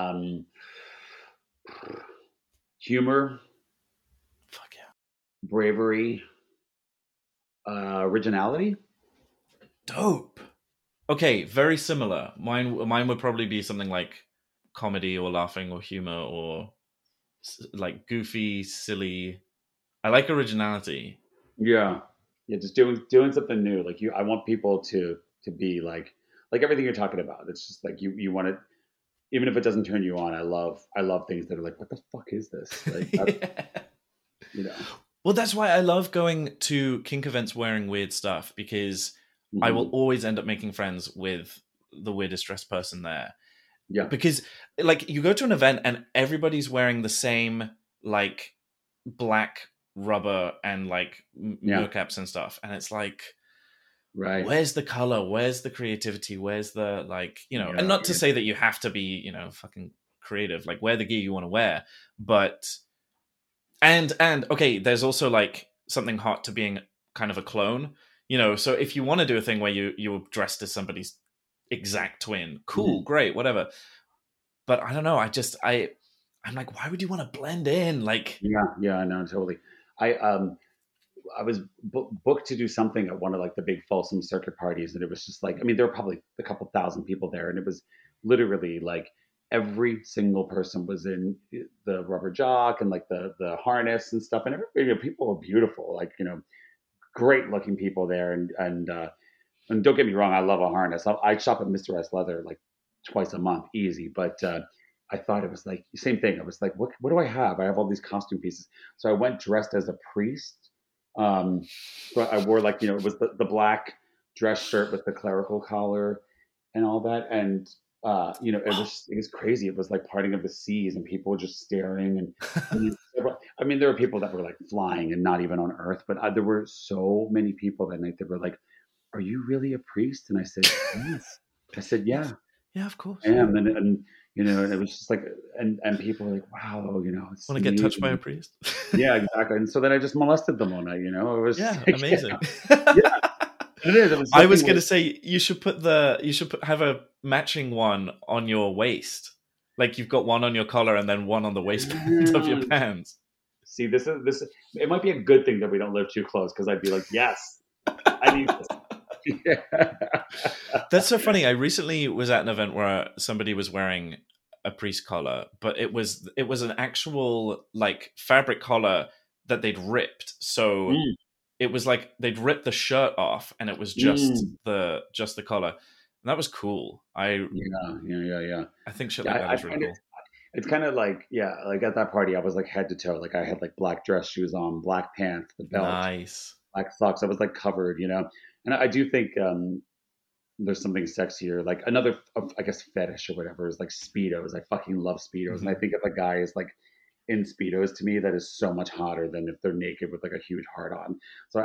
Humor. Fuck yeah. Bravery. Originality. Dope. Okay, very similar. Mine would probably be something like comedy or laughing or humor or like goofy, silly. I like originality. Yeah, just doing something new. Like I want people to be like everything you're talking about. It's just like you want it, even if it doesn't turn you on. I love things that are like, what the fuck is this? Like, yeah. You know. Well, that's why I love going to kink events wearing weird stuff, because I will always end up making friends with the weirdest dressed person there. Yeah. Because like you go to an event and everybody's wearing the same like black rubber and like mercaps and stuff. And it's like, right. Where's the color? Where's the creativity? Where's the like, and not to say that you have to be, fucking creative, like wear the gear you want to wear, but and okay, there's also like something hot to being kind of a clone, so if you want to do a thing where you're dressed as somebody's exact twin, cool, great, whatever. But I don't know, I'm like, why would you want to blend in? Like, yeah, no, totally. I was booked to do something at one of like the big Folsom circuit parties, and it was just like, I mean, there were probably a couple thousand people there, and it was literally like every single person was in the rubber jock and like the harness and stuff, and people were beautiful, like great looking people there, and don't get me wrong, I love a harness. I shop at Mr. S Leather like twice a month, easy, but. I thought it was like the same thing. I was like, what do I have? I have all these costume pieces. So I went dressed as a priest. So I wore like, it was the black dress shirt with the clerical collar and all that. And, it was crazy. It was like parting of the seas, and people were just staring. And I mean, there were people that were like flying and not even on Earth, but there were so many people that night that were like, "Are you really a priest?" And I said, "Yes." I said, "Yeah, yeah, of course." I am. And and it was just like, and people were like, "Wow, it's want to get touched by a priest?" Yeah, exactly. And so then I just molested them all night. It was amazing. Yeah, it is. It was I was going to say you should have a matching one on your waist, like you've got one on your collar and then one on the waistband of your pants. See, this is. It might be a good thing that we don't live too close, because I'd be like, yes, I need this. That's so funny. I recently was at an event where somebody was wearing a priest collar, but it was an actual like fabric collar that they'd ripped. So it was like they'd ripped the shirt off, and it was just the collar, and that was cool. Yeah. I think shit like that is really cool. It's kind of like, like at that party, I was like head to toe. Like I had like black dress shoes on, black pants, the belt, nice, black socks. I was like covered, And I do think there's something sexier, like another, I guess, fetish or whatever is like Speedos. I fucking love Speedos. And I think if a guy is like in Speedos, to me, that is so much hotter than if they're naked with like a huge heart on. So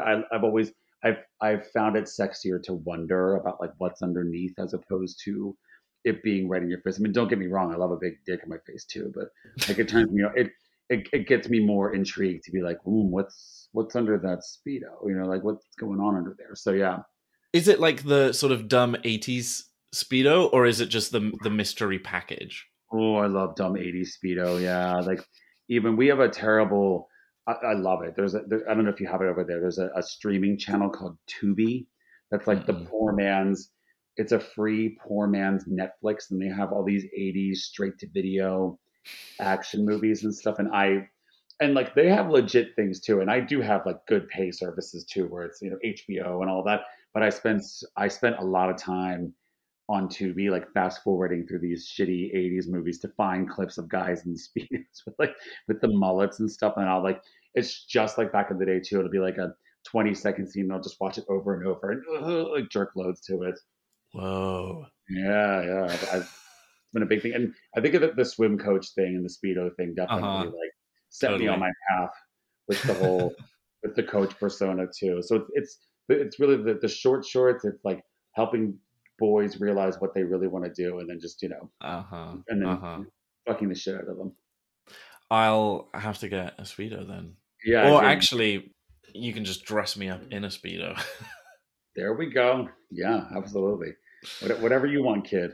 I've found it sexier to wonder about like what's underneath, as opposed to it being right in your face. I mean, don't get me wrong, I love a big dick in my face too, but like it turns me, it gets me more intrigued to be like, what's under that Speedo? Like what's going on under there? So yeah. Is it like the sort of dumb 80s Speedo, or is it just the mystery package? Oh, I love dumb 80s Speedo. Yeah. Like even we have a terrible, I love it. I don't know if you have it over there. There's a streaming channel called Tubi. That's like the poor man's, it's a free poor man's Netflix. And they have all these 80s straight to video action movies and stuff. And like they have legit things too. And I do have like good pay services too, where it's, HBO and all that. But I spent a lot of time on Tubi, like fast forwarding through these shitty 80s movies to find clips of guys in Speedos with the mullets and stuff. And I'll like, it's just like back in the day too. It'll be like a 20-second scene. And I'll just watch it over and over and like jerk loads to it. Whoa. Yeah. It's been a big thing. And I think the swim coach thing and the Speedo thing definitely like set me on my path with the whole, with the coach persona too. So it's really the short shorts. It's like helping boys realize what they really want to do, and then just and then fucking the shit out of them. I'll have to get a Speedo then. Yeah. Or actually, you can just dress me up in a Speedo. There we go. Yeah, absolutely. Whatever you want, kid.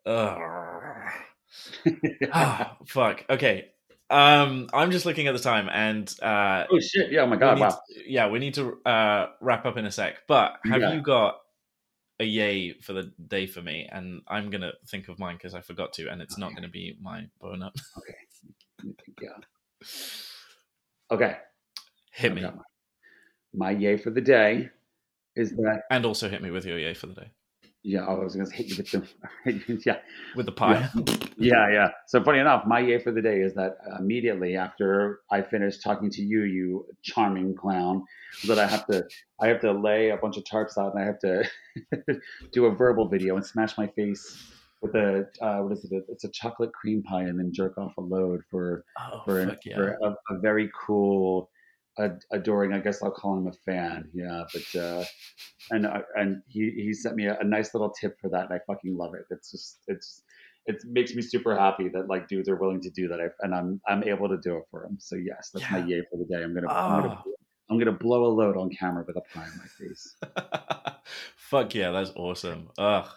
Fuck. Okay. I'm just looking at the time, and oh shit! Yeah, oh my god! Wow. We need to wrap up in a sec. But have you got a yay for the day for me? And I'm gonna think of mine because I forgot to, and it's not gonna be my bone up. Okay. Yeah. Okay. Hit me. My yay for the day is that, and also hit me with your yay for the day. Yeah, I was going to hit you with the yeah, with the pie. Yeah. So funny enough, my yay for the day is that immediately after I finish talking to you, you charming clown, that I have to lay a bunch of tarps out and I have to do a verbal video and smash my face with a what is it? It's a chocolate cream pie and then jerk off a load for for a very cool, adoring. I guess I'll call him a fan. Yeah, but. And he sent me a nice little tip for that, and I fucking love it. It makes me super happy that like dudes are willing to do that, and I'm able to do it for them. So yes, that's my yay for the day. I'm gonna blow a load on camera with a pie in my face. Fuck yeah, that's awesome.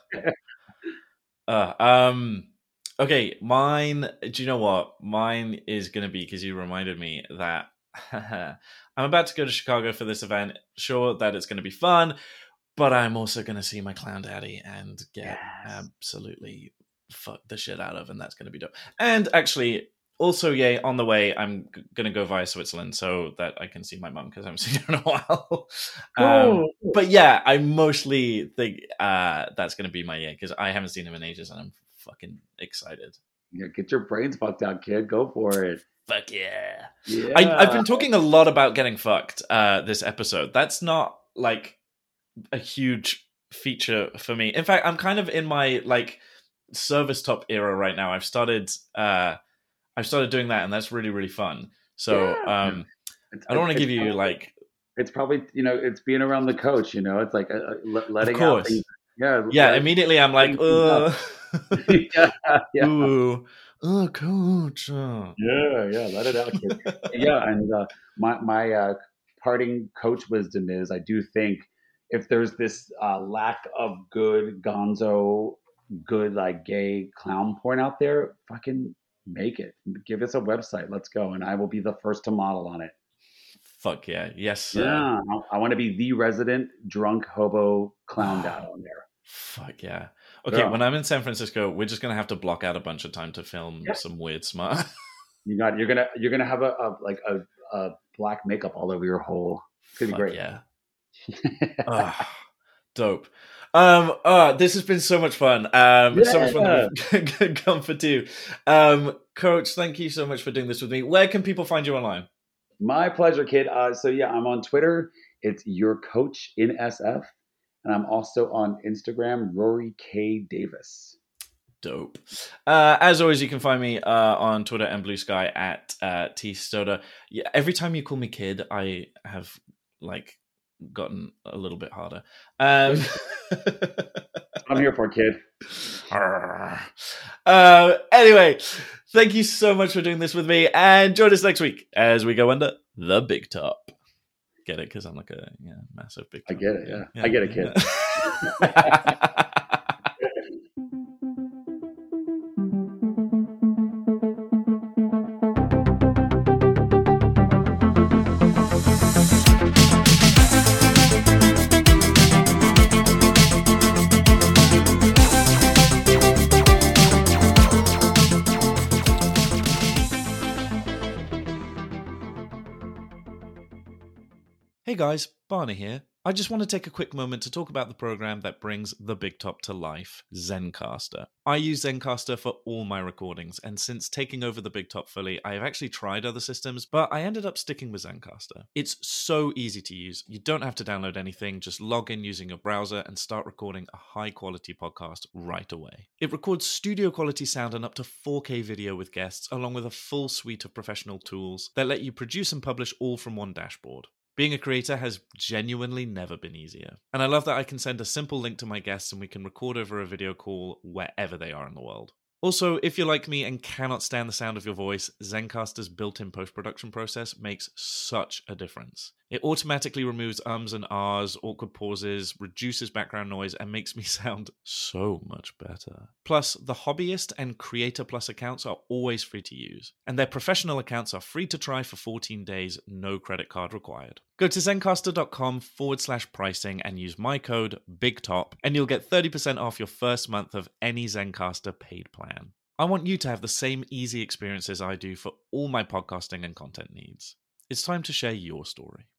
Okay, mine. Do you know what? Mine is gonna be, because you reminded me that I'm about to go to Chicago for this event. Sure that it's gonna be fun, but I'm also gonna see my clown daddy and get absolutely fucked the shit out of, and that's gonna be dope. And actually, also, yay, on the way, I'm gonna go via Switzerland so that I can see my mum, because I haven't seen her in a while. Cool. But yeah, I mostly think that's gonna be my yay, because I haven't seen him in ages, and I'm fucking excited. Yeah, get your brains fucked out, kid. Go for it. Fuck yeah. I've been talking a lot about getting fucked this episode. That's not like a huge feature for me. In fact, I'm kind of in my like service top era right now. I've started doing that, and that's really, really fun. So I don't want to give you like, it's probably, it's being around the coach, it's like letting out things. Yeah, immediately I'm like, ooh, oh, coach. Yeah, let it out, kid. Yeah, and my parting coach wisdom is, I do think if there's this lack of good gonzo, good like gay clown porn out there, fucking make it. Give us a website. Let's go, and I will be the first to model on it. Fuck yeah, yes. Yeah, I want to be the resident drunk hobo clown dad on there. Fuck yeah. Okay, when I'm in San Francisco, we're just gonna have to block out a bunch of time to film some weird smart. You're gonna have a black makeup all over your hole. It's gonna be great. Yeah. Dope. This has been so much fun. So much fun to come for two. Coach, thank you so much for doing this with me. Where can people find you online? My pleasure, kid. So yeah, I'm on Twitter. It's your coach in SF. And I'm also on Instagram, Rory K. Davis. Dope. As always, you can find me on Twitter and Blue Sky at tstoda. Yeah, every time you call me kid, I have like gotten a little bit harder. I'm here for, kid. Anyway, thank you so much for doing this with me, and join us next week as we go under the big top. Get it? Because I'm like a massive big top. I get it, yeah. I get it, kid. Hey guys, Barney here. I just want to take a quick moment to talk about the program that brings the big top to life, Zencastr. I use Zencastr for all my recordings, and since taking over the big top fully, I have actually tried other systems, but I ended up sticking with Zencastr. It's so easy to use. You don't have to download anything, just log in using your browser and start recording a high-quality podcast right away. It records studio-quality sound and up to 4K video with guests, along with a full suite of professional tools that let you produce and publish all from one dashboard. Being a creator has genuinely never been easier. And I love that I can send a simple link to my guests and we can record over a video call wherever they are in the world. Also, if you're like me and cannot stand the sound of your voice, Zencastr's built-in post-production process makes such a difference. It automatically removes ums and ahs, awkward pauses, reduces background noise, and makes me sound so much better. Plus, the Hobbyist and Creator Plus accounts are always free to use, and their professional accounts are free to try for 14 days, no credit card required. Go to zencastr.com/pricing and use my code BIGTOP, and you'll get 30% off your first month of any Zencastr paid plan. I want you to have the same easy experiences I do for all my podcasting and content needs. It's time to share your story.